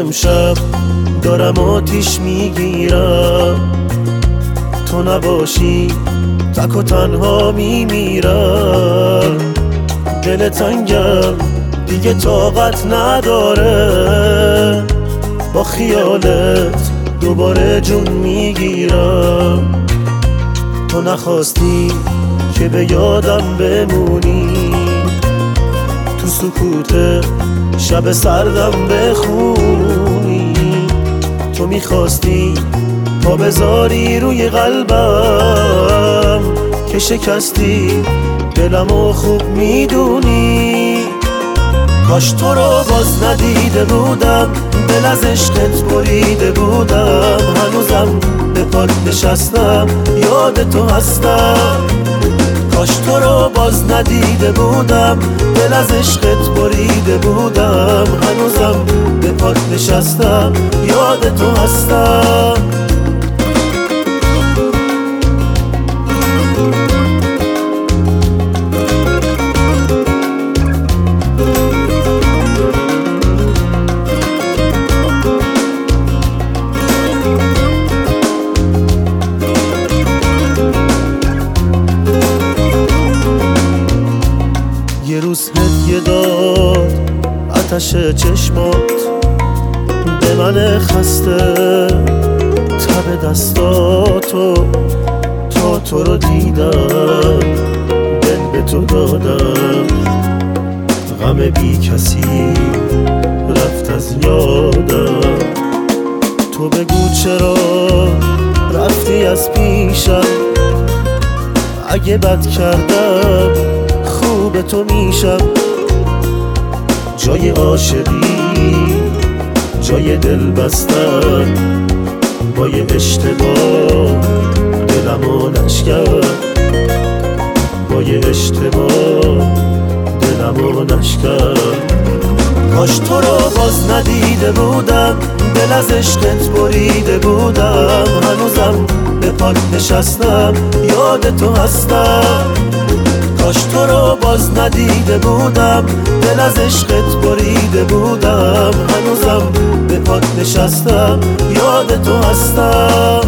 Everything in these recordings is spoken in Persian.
امشب دارم آتیش میگیرم، تو نباشی تک و تنها میمیرم. دل تنگم دیگه طاقت نداره، با خیالت دوباره جون میگیرم. تو نخواستی که به یادم بمونی، تو سکوت شب سردم بخونی. تو میخواستی پا بذاری روی قلبم که شکستی دلمو خوب میدونی. کاش تو رو باز ندیده بودم، دل از عشقت بریده بودم. هنوزم به پات نشستم، یاد تو هستم. کاش تو رو باز ندیده بودم، دل از عشقت بریده بودم. هنوزم به پات نشستم، یاد تو هستم. یه روز هدیه داد آتش چشمات به من خسته، تب دستاتو تا تو رو دیدم دل به تو دادم. غم بی کسی رفت از یادم، تو بگو چرا رفتی از پیشم. اگه بد کردم خوب تو میشم. جای عاشقی جای دل بستن، با یه اشتباه دلمو نشکن. با یه اشتباه دلمو نشکن. کاش تو رو باز ندیده بودم، دل از عشقت بریده بودم. هنوزم به پات نشستم، یاد تو هستم. کاش تو رو باز ندیده بودم، دل از عشقت بریده بودم. هنوزم به پات نشستم، یاد تو هستم.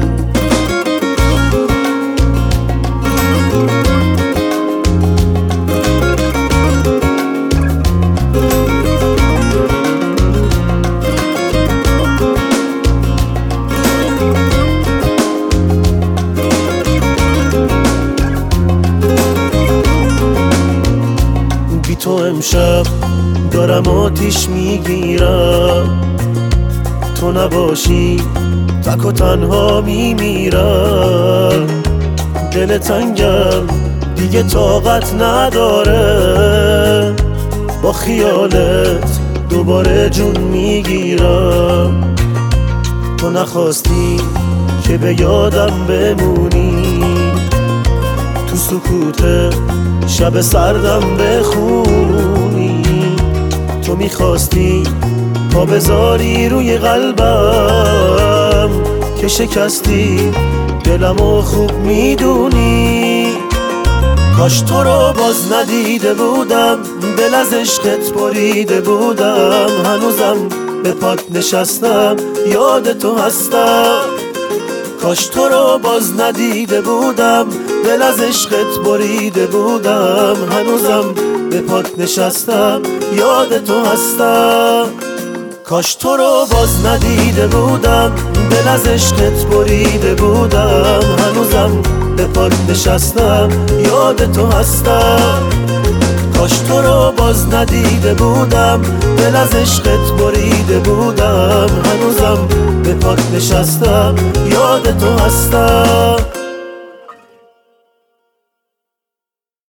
تو امشب دارم آتیش میگیرم، تو نباشی تک و تنها میمیرم. دل تنگم دیگه طاقت نداره، با خیالت دوباره جون میگیرم. تو نخواستی که به یادم بمونی، تو سکوت شب سردم بخونی. تو میخواستی پا بذاری روی قلبم که شکستی دلمو خوب میدونی. کاش تو رو باز ندیده بودم، دل از عشقت بریده بودم. هنوزم به پات نشستم، یاد تو هستم. کاش تو رو باز ندیده بودم، دل از عشقت بریده بودم. هنوزم به پات نشستم، یاد تو هستم. کاش تو رو باز ندیده بودم، دل از عشقت بریده بودم. هنوزم به پات نشستم، یاد تو هستم. کاش تو رو باز ندیده بودم، دل از عشقت بریده بودم. هنوزم به پات نشستم، یاد تو هستم.